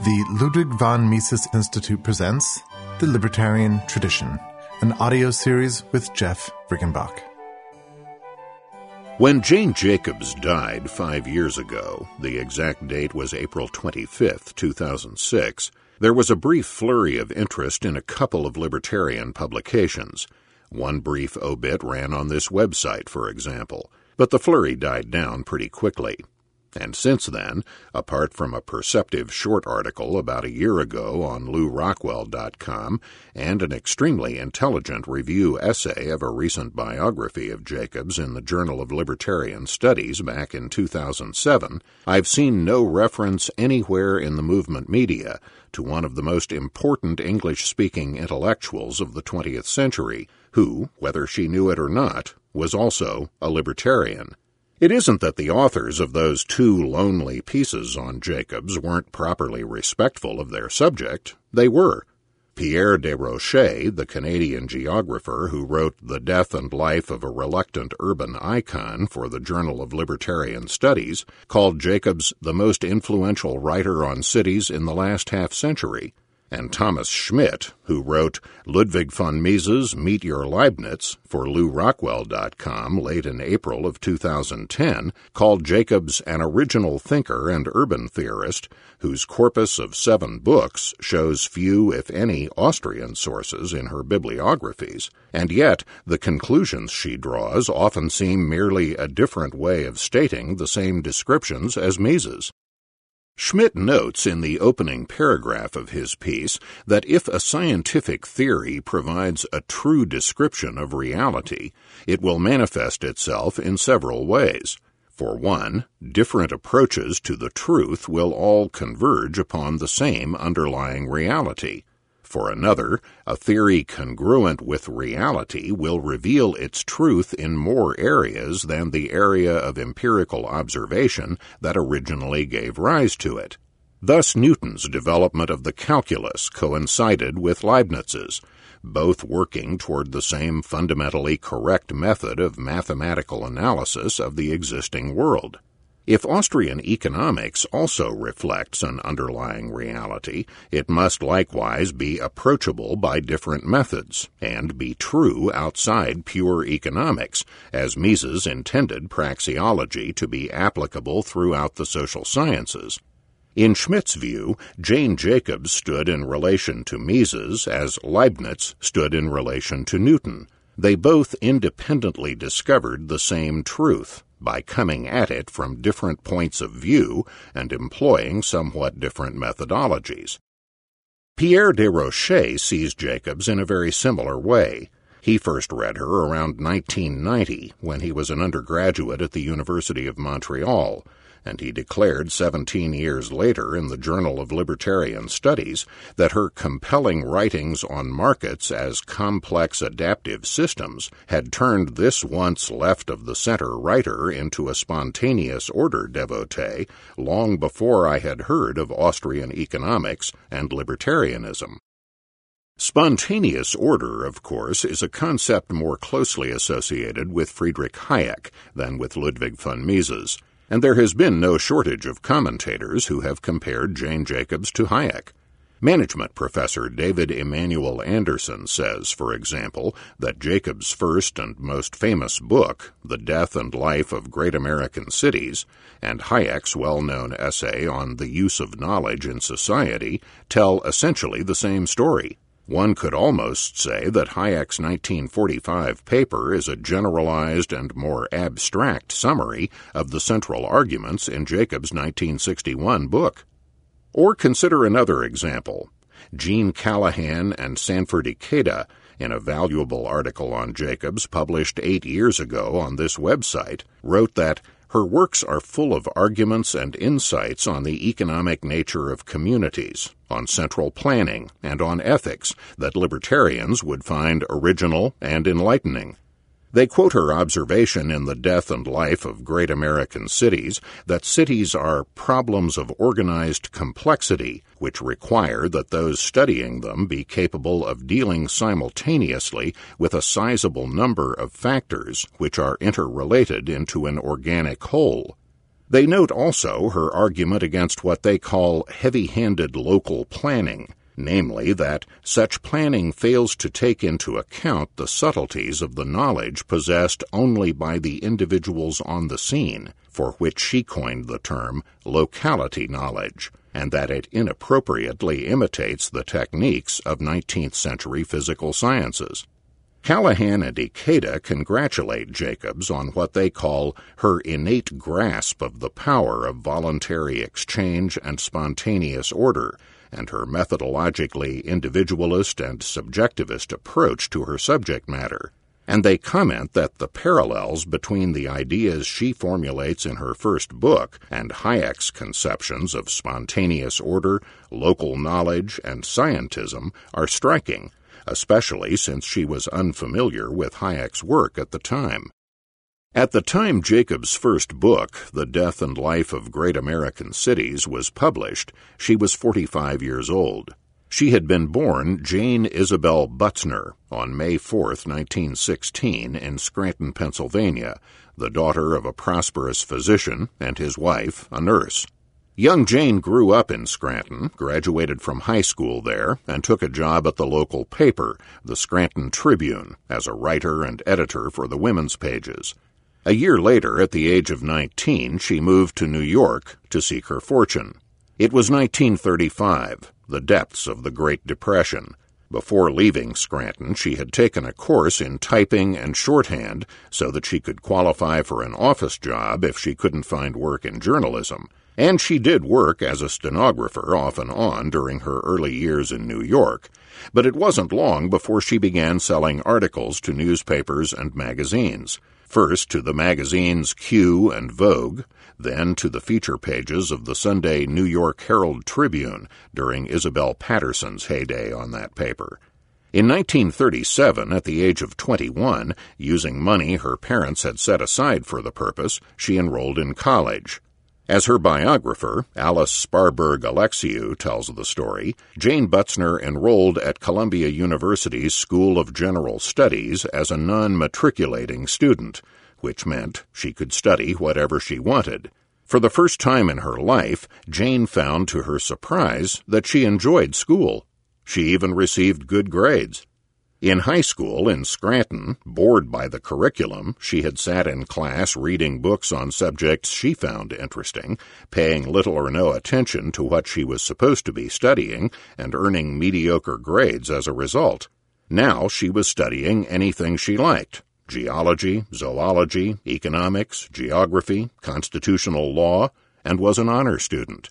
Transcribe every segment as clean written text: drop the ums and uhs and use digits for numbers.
The Ludwig von Mises Institute presents The Libertarian Tradition, an audio series with Jeff Riggenbach. When Jane Jacobs died 5 years ago, the exact date was April 25, 2006, there was a brief flurry of interest in a couple of libertarian publications. One brief obit ran on this website, for example, but the flurry died down pretty quickly. And since then, apart from a perceptive short article about a year ago on LewRockwell.com and an extremely intelligent review essay of a recent biography of Jacobs in the Journal of Libertarian Studies back in 2007, I've seen no reference anywhere in the movement media to one of the most important English-speaking intellectuals of the 20th century, who, whether she knew it or not, was also a libertarian. It isn't that the authors of those two lonely pieces on Jacobs weren't properly respectful of their subject. They were. Pierre Desrochers, the Canadian geographer who wrote The Death and Life of a Reluctant Urban Icon for the Journal of Libertarian Studies, called Jacobs the most influential writer on cities in the last half-century. And Thomas Schmidt, who wrote Ludwig von Mises Meet Your Leibniz for LewRockwell.com late in April of 2010, called Jacobs an original thinker and urban theorist whose corpus of 7 books shows few, if any, Austrian sources in her bibliographies, and yet the conclusions she draws often seem merely a different way of stating the same descriptions as Mises. Schmidt notes in the opening paragraph of his piece that if a scientific theory provides a true description of reality, it will manifest itself in several ways. For one, different approaches to the truth will all converge upon the same underlying reality. For another, a theory congruent with reality will reveal its truth in more areas than the area of empirical observation that originally gave rise to it. Thus Newton's development of the calculus coincided with Leibniz's, both working toward the same fundamentally correct method of mathematical analysis of the existing world. If Austrian economics also reflects an underlying reality, it must likewise be approachable by different methods, and be true outside pure economics, as Mises intended praxeology to be applicable throughout the social sciences. In Schmidt's view, Jane Jacobs stood in relation to Mises as Leibniz stood in relation to Newton. They both independently discovered the same truth, by coming at it from different points of view and employing somewhat different methodologies. Pierre Desrochers sees Jacobs in a very similar way. He first read her around 1990 when he was an undergraduate at the University of Montreal, and he declared 17 years later in the Journal of Libertarian Studies that her compelling writings on markets as complex adaptive systems had turned this once left-of-the-center writer into a spontaneous order devotee long before I had heard of Austrian economics and libertarianism. Spontaneous order, of course, is a concept more closely associated with Friedrich Hayek than with Ludwig von Mises, and there has been no shortage of commentators who have compared Jane Jacobs to Hayek. Management professor David Emanuel Anderson says, for example, that Jacobs' first and most famous book, The Death and Life of Great American Cities, and Hayek's well-known essay on the use of knowledge in society tell essentially the same story. One could almost say that Hayek's 1945 paper is a generalized and more abstract summary of the central arguments in Jacobs' 1961 book. Or consider another example. Jean Callahan and Sanford Ikeda, in a valuable article on Jacobs published 8 years ago on this website, wrote that her works are full of arguments and insights on the economic nature of communities, on central planning, and on ethics that libertarians would find original and enlightening. They quote her observation in The Death and Life of Great American Cities that cities are problems of organized complexity, which require that those studying them be capable of dealing simultaneously with a sizable number of factors which are interrelated into an organic whole. They note also her argument against what they call heavy-handed local planning, namely that such planning fails to take into account the subtleties of the knowledge possessed only by the individuals on the scene, for which she coined the term locality knowledge, and that it inappropriately imitates the techniques of 19th century physical sciences. Callahan and Ikeda congratulate Jacobs on what they call her innate grasp of the power of voluntary exchange and spontaneous order, and her methodologically individualist and subjectivist approach to her subject matter, and they comment that the parallels between the ideas she formulates in her first book and Hayek's conceptions of spontaneous order, local knowledge, and scientism are striking, especially since she was unfamiliar with Hayek's work at the time. At the time Jacobs' first book, The Death and Life of Great American Cities, was published, she was 45 years old. She had been born Jane Isabel Butzner on May 4, 1916, in Scranton, Pennsylvania, the daughter of a prosperous physician and his wife, a nurse. Young Jane grew up in Scranton, graduated from high school there, and took a job at the local paper, the Scranton Tribune, as a writer and editor for the women's pages. A year later, at the age of 19, she moved to New York to seek her fortune. It was 1935, the depths of the Great Depression. Before leaving Scranton, she had taken a course in typing and shorthand so that she could qualify for an office job if she couldn't find work in journalism. And she did work as a stenographer off and on during her early years in New York, but it wasn't long before she began selling articles to newspapers and magazines, first to the magazines Q and Vogue, then to the feature pages of the Sunday New York Herald Tribune during Isabel Patterson's heyday on that paper. In 1937, at the age of 21, using money her parents had set aside for the purpose, she enrolled in college. As her biographer, Alice Sparberg Alexiou, tells the story, Jane Butzner enrolled at Columbia University's School of General Studies as a non-matriculating student, which meant she could study whatever she wanted. For the first time in her life, Jane found to her surprise that she enjoyed school. She even received good grades. In high school in Scranton, bored by the curriculum, she had sat in class reading books on subjects she found interesting, paying little or no attention to what she was supposed to be studying, and earning mediocre grades as a result. Now she was studying anything she liked: geology, zoology, economics, geography, constitutional law, and was an honor student.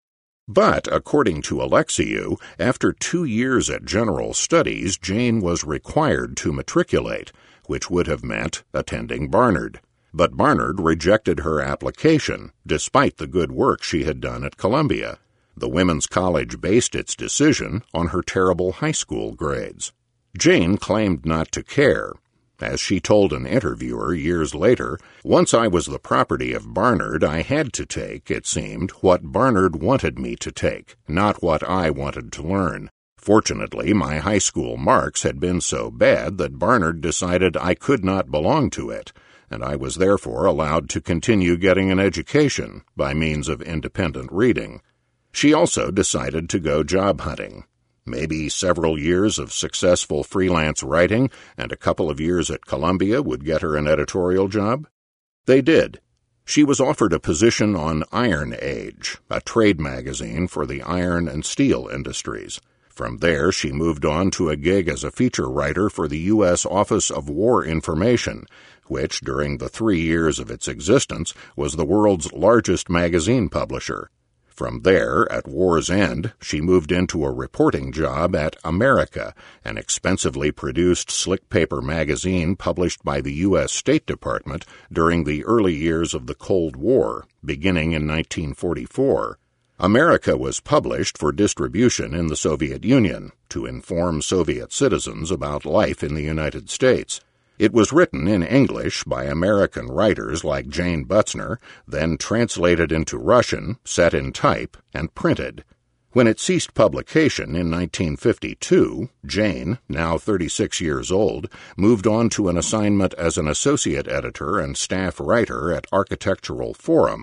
But, according to Alexiou, after 2 years at General Studies, Jane was required to matriculate, which would have meant attending Barnard. But Barnard rejected her application, despite the good work she had done at Columbia. The women's college based its decision on her terrible high school grades. Jane claimed not to care. As she told an interviewer years later, "Once I was the property of Barnard, I had to take, it seemed, what Barnard wanted me to take, not what I wanted to learn. Fortunately, my high school marks had been so bad that Barnard decided I could not belong to it, and I was therefore allowed to continue getting an education by means of independent reading." She also decided to go job hunting. Maybe several years of successful freelance writing and a couple of years at Columbia would get her an editorial job. They did. She was offered a position on Iron Age, a trade magazine for the iron and steel industries. From there, she moved on to a gig as a feature writer for the U.S. Office of War Information, which, during the 3 years of its existence, was the world's largest magazine publisher. From there, at war's end, she moved into a reporting job at America, an expensively produced slick paper magazine published by the U.S. State Department during the early years of the Cold War, beginning in 1944. America was published for distribution in the Soviet Union to inform Soviet citizens about life in the United States. It was written in English by American writers like Jane Butzner, then translated into Russian, set in type, and printed. When it ceased publication in 1952, Jane, now 36 years old, moved on to an assignment as an associate editor and staff writer at Architectural Forum,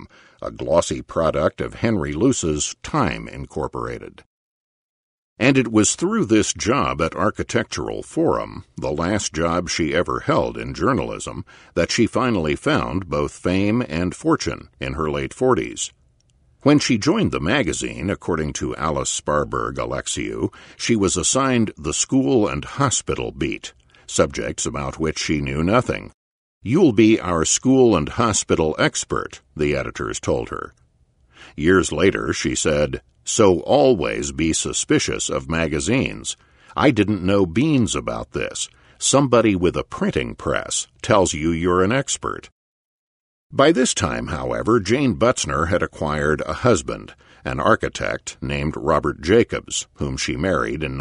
a glossy product of Henry Luce's Time Incorporated. And it was through this job at Architectural Forum, the last job she ever held in journalism, that she finally found both fame and fortune in her late 40s. When she joined the magazine, according to Alice Sparberg Alexiou, she was assigned the school and hospital beat, subjects about which she knew nothing. "You'll be our school and hospital expert," the editors told her. Years later, she said, "So always be suspicious of magazines. I didn't know beans about this. Somebody with a printing press tells you you're an expert." By this time, however, Jane Butzner had acquired a husband, an architect named Robert Jacobs, whom she married in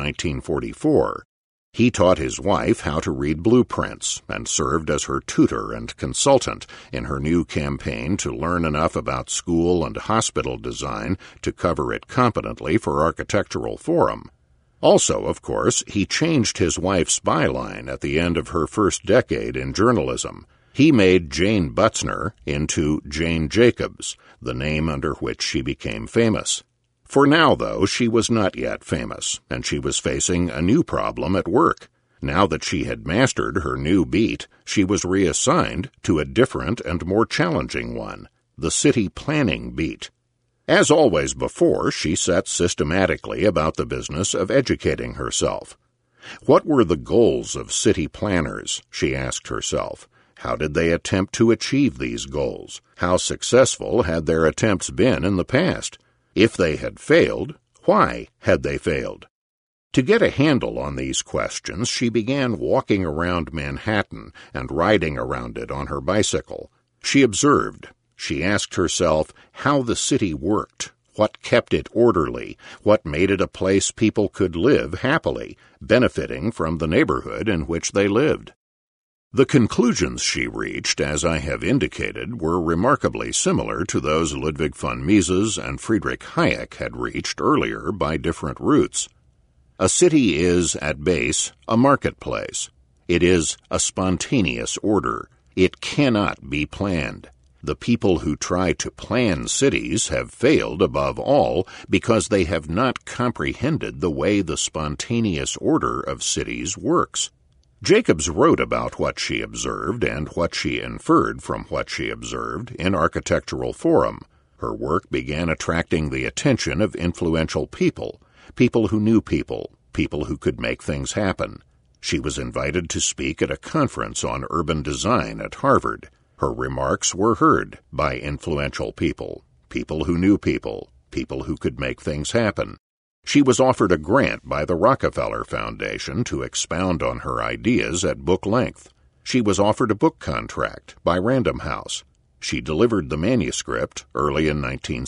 1944. He taught his wife how to read blueprints and served as her tutor and consultant in her new campaign to learn enough about school and hospital design to cover it competently for Architectural Forum. Also, of course, he changed his wife's byline at the end of her first decade in journalism. He made Jane Butzner into Jane Jacobs, the name under which she became famous. For now, though, she was not yet famous, and she was facing a new problem at work. Now that she had mastered her new beat, she was reassigned to a different and more challenging one, the city planning beat. As always before, she set systematically about the business of educating herself. What were the goals of city planners, she asked herself. How did they attempt to achieve these goals? How successful had their attempts been in the past? If they had failed, why had they failed? To get a handle on these questions, she began walking around Manhattan and riding around it on her bicycle. She observed. She asked herself how the city worked, what kept it orderly, what made it a place people could live happily, benefiting from the neighborhood in which they lived. The conclusions she reached, as I have indicated, were remarkably similar to those Ludwig von Mises and Friedrich Hayek had reached earlier by different routes. A city is, at base, a marketplace. It is a spontaneous order. It cannot be planned. The people who try to plan cities have failed above all because they have not comprehended the way the spontaneous order of cities works. Jacobs wrote about what she observed and what she inferred from what she observed in Architectural Forum. Her work began attracting the attention of influential people, people who knew people, people who could make things happen. She was invited to speak at a conference on urban design at Harvard. Her remarks were heard by influential people, people who knew people, people who could make things happen. She was offered a grant by the Rockefeller Foundation to expound on her ideas at book length. She was offered a book contract by Random House. She delivered the manuscript early in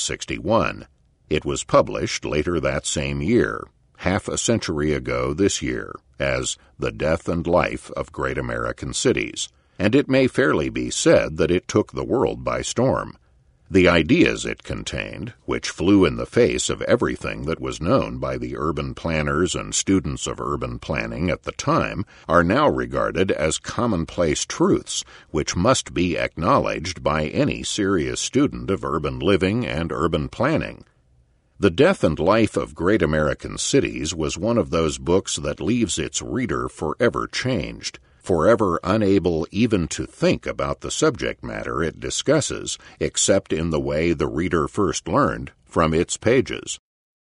1961. It was published later that same year, half a century ago this year, as The Death and Life of Great American Cities, and it may fairly be said that it took the world by storm. The ideas it contained, which flew in the face of everything that was known by the urban planners and students of urban planning at the time, are now regarded as commonplace truths which must be acknowledged by any serious student of urban living and urban planning. The Death and Life of Great American Cities was one of those books that leaves its reader forever changed, forever unable even to think about the subject matter it discusses, except in the way the reader first learned from its pages.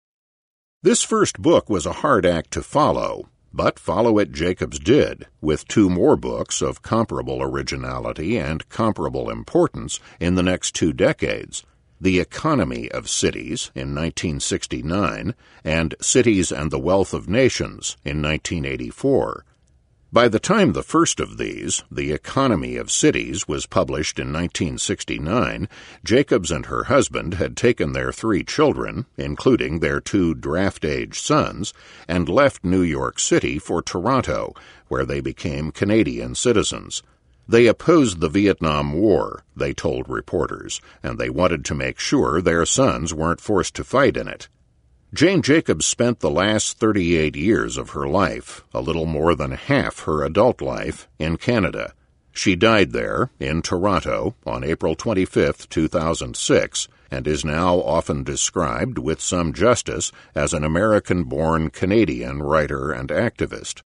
This first book was a hard act to follow, but follow it Jacobs did, with 2 more books of comparable originality and comparable importance in the next 2 decades, The Economy of Cities in 1969 and Cities and the Wealth of Nations in 1984. By the time the first of these, The Economy of Cities, was published in 1969, Jacobs and her husband had taken their 3 children, including their 2 draft-age sons, and left New York City for Toronto, where they became Canadian citizens. They opposed the Vietnam War, they told reporters, and they wanted to make sure their sons weren't forced to fight in it. Jane Jacobs spent the last 38 years of her life, a little more than half her adult life, in Canada. She died there, in Toronto, on April 25, 2006, and is now often described with some justice as an American-born Canadian writer and activist.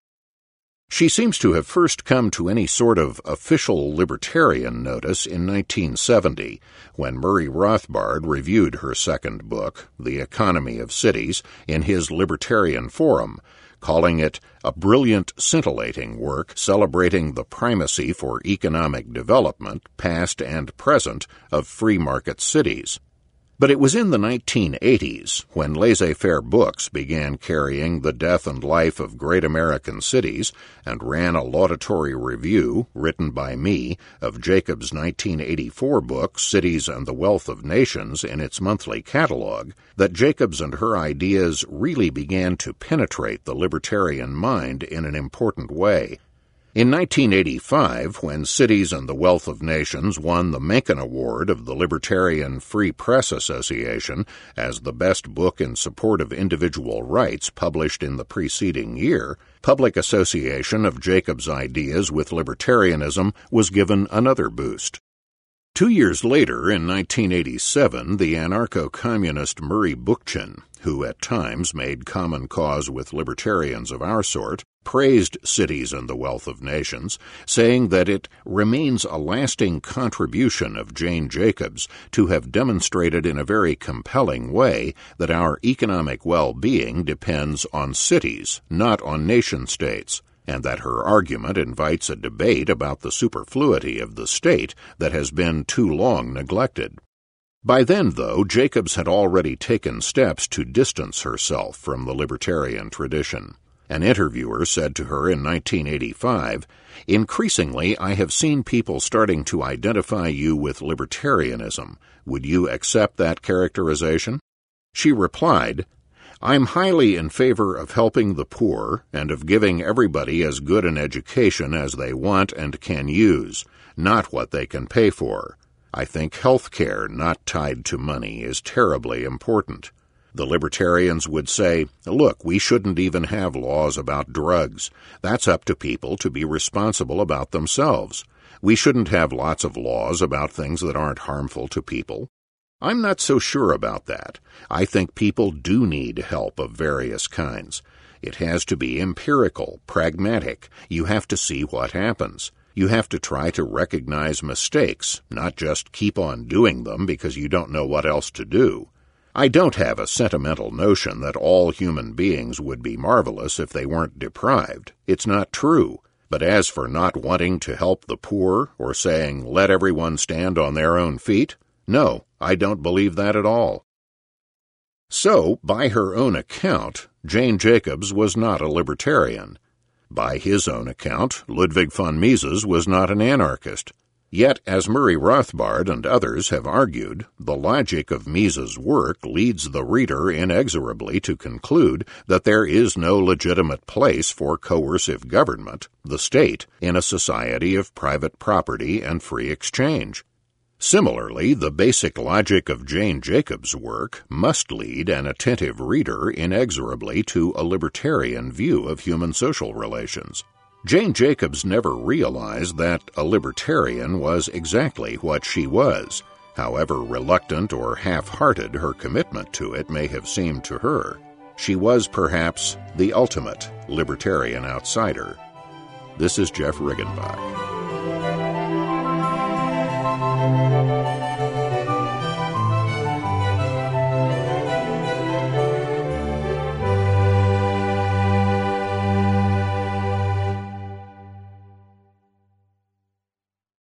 She seems to have first come to any sort of official libertarian notice in 1970, when Murray Rothbard reviewed her second book, The Economy of Cities, in his Libertarian Forum, calling it a brilliant, scintillating work celebrating the primacy for economic development, past and present, of free market cities. But it was in the 1980s, when laissez-faire books began carrying The Death and Life of Great American Cities and ran a laudatory review, written by me, of Jacobs' 1984 book, Cities and the Wealth of Nations, in its monthly catalog, that Jacobs and her ideas really began to penetrate the libertarian mind in an important way. In 1985, when Cities and the Wealth of Nations won the Mencken Award of the Libertarian Free Press Association as the best book in support of individual rights published in the preceding year, public association of Jacobs' ideas with libertarianism was given another boost. 2 years later, in 1987, the anarcho-communist Murray Bookchin, who at times made common cause with libertarians of our sort, praised Cities and the Wealth of Nations, saying that it remains a lasting contribution of Jane Jacobs to have demonstrated in a very compelling way that our economic well-being depends on cities, not on nation-states, and that her argument invites a debate about the superfluity of the state that has been too long neglected. By then, though, Jacobs had already taken steps to distance herself from the libertarian tradition. An interviewer said to her in 1985, "Increasingly, I have seen people starting to identify you with libertarianism. Would you accept that characterization?" She replied, "I'm highly in favor of helping the poor and of giving everybody as good an education as they want and can use, not what they can pay for. I think health care not tied to money is terribly important. The libertarians would say, look, we shouldn't even have laws about drugs. That's up to people to be responsible about themselves. We shouldn't have lots of laws about things that aren't harmful to people. I'm not so sure about that. I think people do need help of various kinds. It has to be empirical, pragmatic. You have to see what happens. You have to try to recognize mistakes, not just keep on doing them because you don't know what else to do. I don't have a sentimental notion that all human beings would be marvelous if they weren't deprived. It's not true. But as for not wanting to help the poor or saying, let everyone stand on their own feet, no, I don't believe that at all." So, by her own account, Jane Jacobs was not a libertarian. By his own account, Ludwig von Mises was not an anarchist. Yet, as Murray Rothbard and others have argued, the logic of Mises' work leads the reader inexorably to conclude that there is no legitimate place for coercive government, the state, in a society of private property and free exchange. Similarly, the basic logic of Jane Jacobs' work must lead an attentive reader inexorably to a libertarian view of human social relations. Jane Jacobs never realized that a libertarian was exactly what she was, however reluctant or half-hearted her commitment to it may have seemed to her. She was perhaps the ultimate libertarian outsider. This is Jeff Riggenbach.